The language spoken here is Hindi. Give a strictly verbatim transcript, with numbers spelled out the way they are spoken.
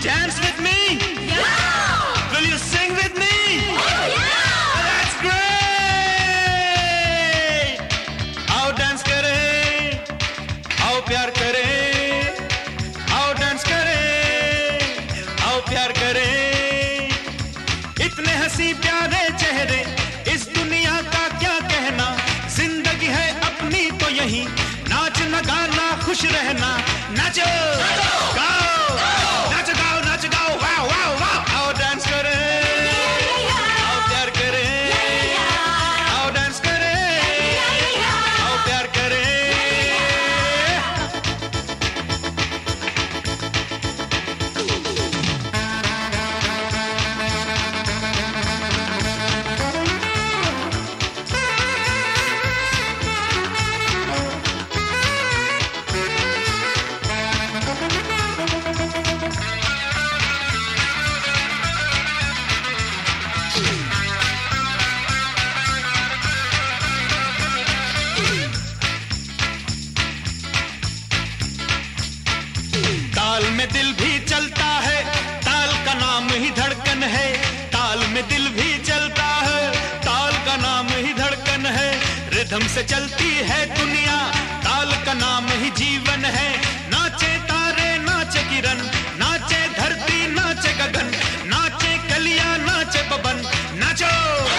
dance with me? Yeah! Will you sing with me? Oh, yeah! That's great! आओ dance करें, आओ प्यार करें, आओ dance करें, आओ प्यार करें। इतने हंसी प्यारे चेहरे, इस दुनिया का क्या कहना, जिंदगी है अपनी तो यही, नाचना गाना खुश रहना, नाचो गाओ नाचो गाओ नाचो गाओ, वाओ वाओ वाओ। आओ डांस करें, आओ प्यार करें, आओ डांस करें, आओ प्यार करें। ताल में दिल भी चलता है, ताल का नाम ही धड़कन है, ताल में दिल भी चलता है, ताल का नाम ही धड़कन है। रिदम से चलती है दुनिया, ताल का नाम ही जीवन है। नाचे तारे नाचे किरण, नाचे धरती नाचे गगन, नाचे कलियां नाचे पवन, नाचो